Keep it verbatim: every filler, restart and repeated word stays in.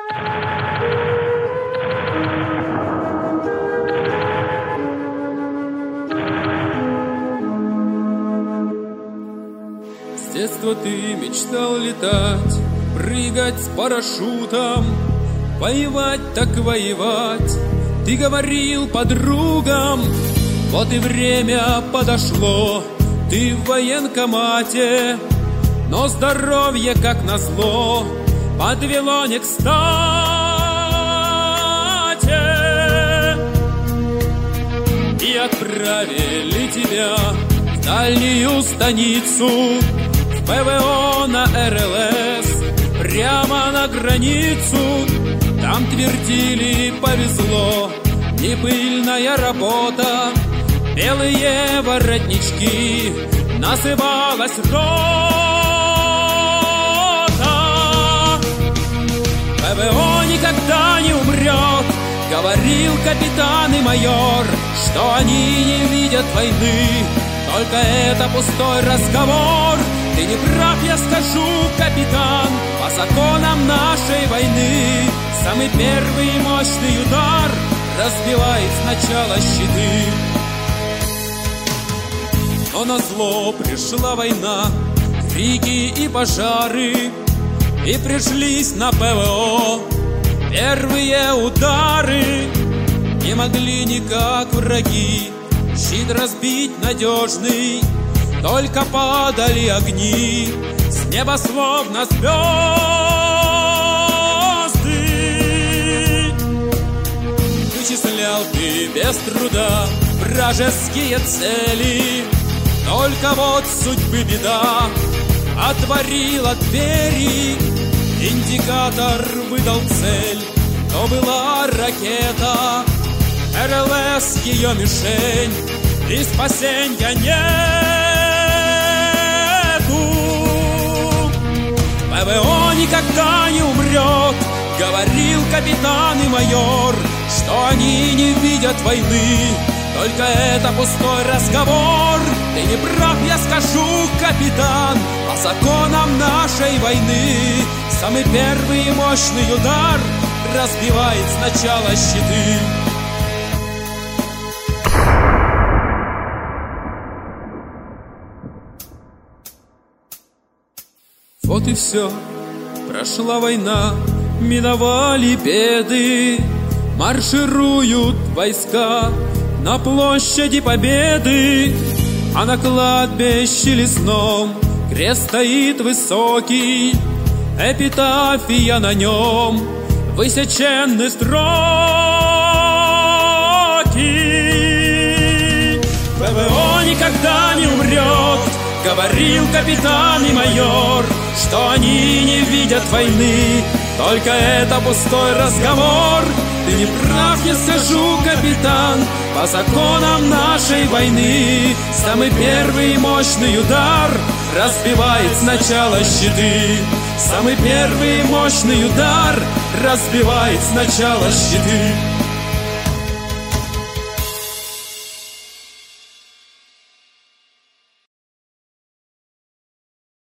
С детства ты мечтал летать, прыгать с парашютом, воевать так воевать. Ты говорил подругам, вот и время подошло. Ты в военкомате, но здоровье, как назло, подвело не кстати. И отправили тебя в дальнюю станицу, в ПВО на РЛС, прямо на границу. Там твердили, повезло, не пыльная работа, белые воротнички, называлась рота. ПВО никогда не умрет, говорил капитан и майор, что они не видят войны, только это пустой разговор. Ты не прав, я скажу, капитан, по законам нашей войны самый первый мощный удар разбивает сначала щиты. Но назло пришла война, крики и пожары, и пришлись на ПВО первые удары. Не могли никак враги щит разбить надежный, только падали огни с неба словно звезды. Вычислял ты без труда вражеские цели, только вот судьбы беда отворила двери. Индикатор выдал цель, то была ракета, РЛС ее мишень, и спасенья нету. ПВО никогда не умрет, говорил капитан и майор, что они не видят войны, только это пустой разговор. Ты не прав, я скажу, капитан, по законам нашей войны самый первый и мощный удар разбивает сначала щиты. Вот и все, прошла война, миновали беды, маршируют войска на площади Победы, а на кладбище лесном крест стоит высокий, эпитафия на нем, высечены строки. ПВО никогда не умрет, говорил капитан и майор, что они не видят войны, только это пустой разговор. Ты не прав, я скажу, капитан, по законам нашей войны самый первый мощный удар разбивает сначала щиты. Самый первый мощный удар разбивает сначала щиты.